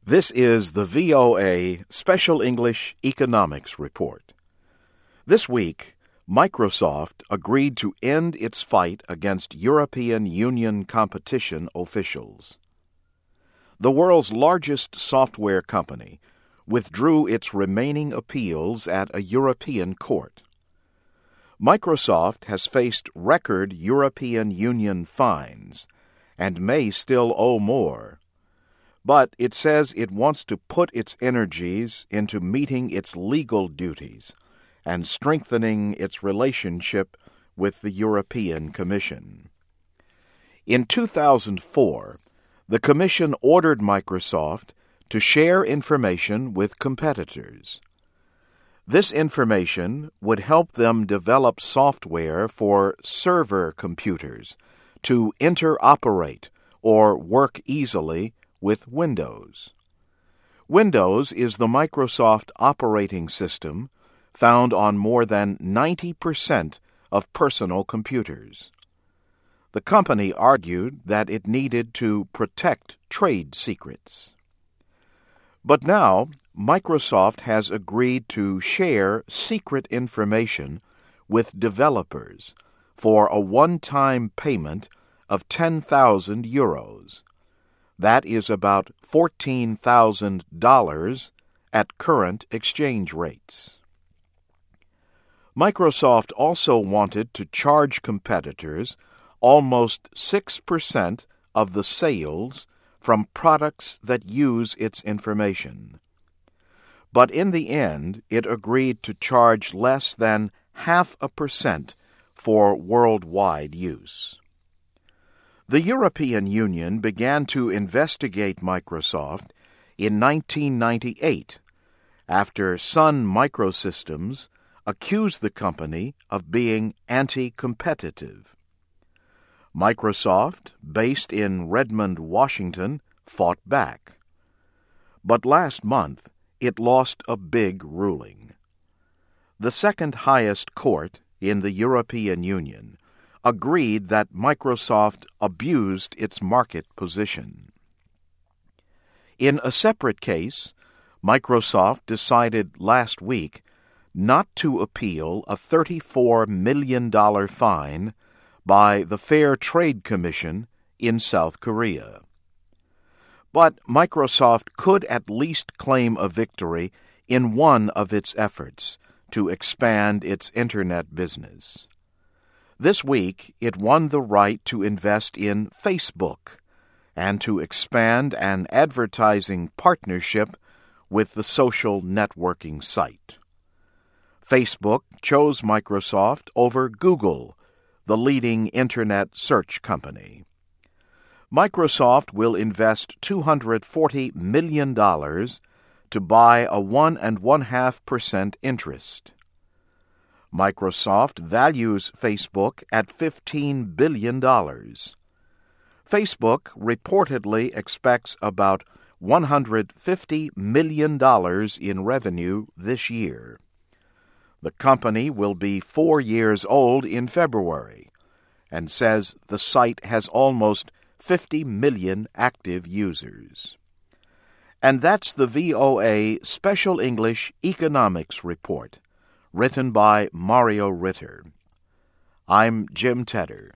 This is the VOA Special English Economics Report. This week, Microsoft agreed to end its fight against European Union competition officials. The world's largest software company withdrew its remaining appeals at a European court. Microsoft has faced record European Union fines and may still owe more. But it says it wants to put its energies into meeting its legal duties and strengthening its relationship with the European Commission. In 2004, the Commission ordered Microsoft to share information with competitors. This information would help them develop software for server computers to interoperate or work easily with Windows. Windows is the Microsoft operating system found on more than 90% of personal computers. The company argued that it needed to protect trade secrets. But now, Microsoft has agreed to share secret information with developers for a one-time payment of 10,000 euros. That is about $14,000 at current exchange rates. Microsoft also wanted to charge competitors almost 6% of the sales from products that use its information. But in the end, it agreed to charge less than 0.5% for worldwide use. The European Union began to investigate Microsoft in 1998 after Sun Microsystems accused the company of being anti-competitive. Microsoft, based in Redmond, Washington, fought back. But last month, it lost a big ruling. The second highest court in the European Union agreed that Microsoft abused its market position. In a separate case, Microsoft decided last week not to appeal a $34 million fine by the Fair Trade Commission in South Korea. But Microsoft could at least claim a victory in one of its efforts to expand its Internet business. This week, it won the right to invest in Facebook and to expand an advertising partnership with the social networking site. Facebook chose Microsoft over Google, the leading Internet search company. Microsoft will invest $240 million to buy a 1.5% interest. Microsoft values Facebook at $15 billion. Facebook reportedly expects about $150 million in revenue this year. The company will be 4 years old in February and says the site has almost 50 million active users. And that's the VOA Special English Economics Report, written by Mario Ritter. I'm Jim Tedder.